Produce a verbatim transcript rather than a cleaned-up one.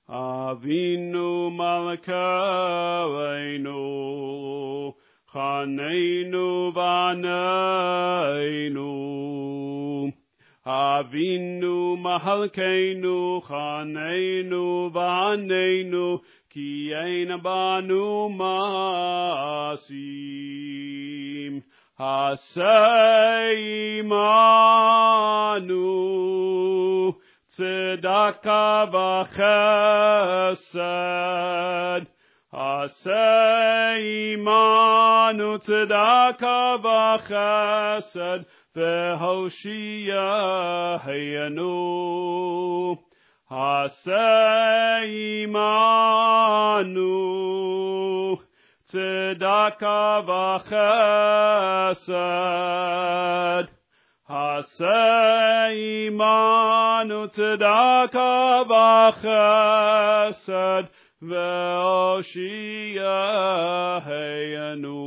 Avinu Malkeinu, Chaneinu Vaneinu. Avinu Malkeinu, Chaneinu Vaneinu, Ki ein banu masim. Hasei imanu, tzedakah v'chesed. Hasei imanu, tzedakah v'chesed, v'hoshiyahenu. Hasei imanu, tzedakah v'chesed. Hasei imanu, tzedakah v'chesed, ve'oshiyahenu.